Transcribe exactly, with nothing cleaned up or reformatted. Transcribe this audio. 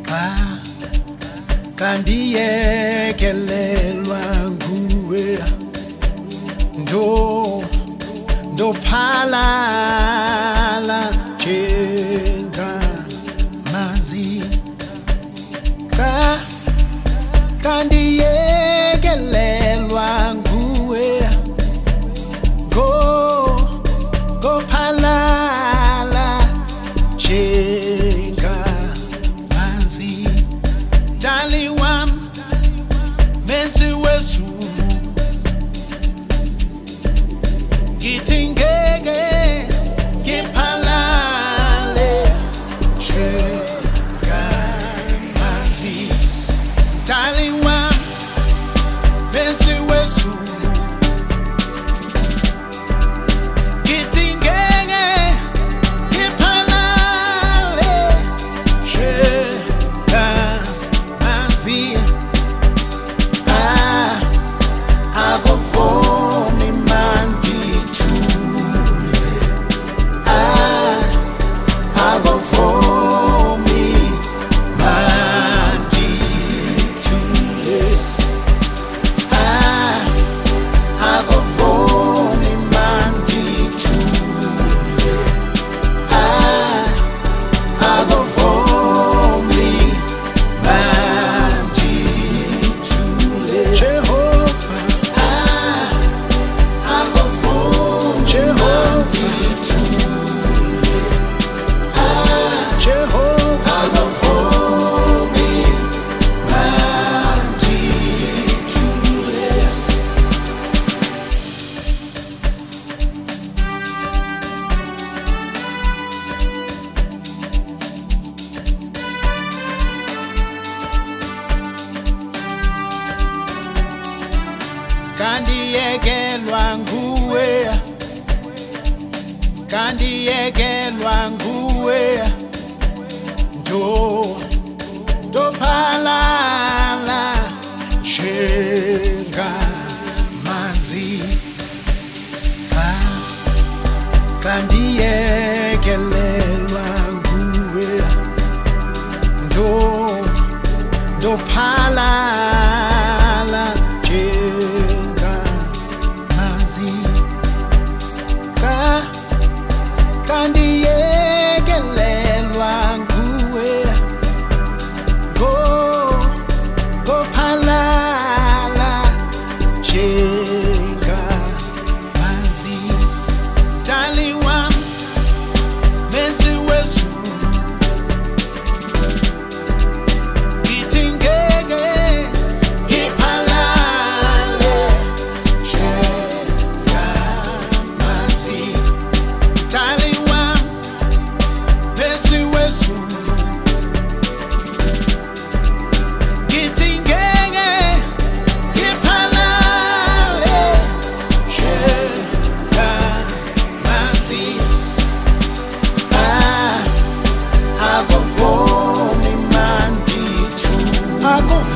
Ah, kandiyekelelwa nguwe ndo ndo phalala jenga mazi ka kandiyekelelwa nguwe go go phalala jenga mazi dali wam mesi wezulu Gittingege, gipalale, chegamazi, taliwa, besi wesu. Gittingege, gipalale, chegamazi, ah, I go for me man. Kandiyekelwa nguwe Kandiyekelwa nguwe ndo ndo phalala jenga mazi ah, kandiyekelelwa nguwe ndo ndo phalala jenga mazi ka kandiyekelelwa nguwe go go phalala jenga mazi taliwa mesi wesu Gittingege, gipalale, chegamazi, taliwa, besi wesu. Gittingege, gipalale, chegamazi, ah, I go for me man. I go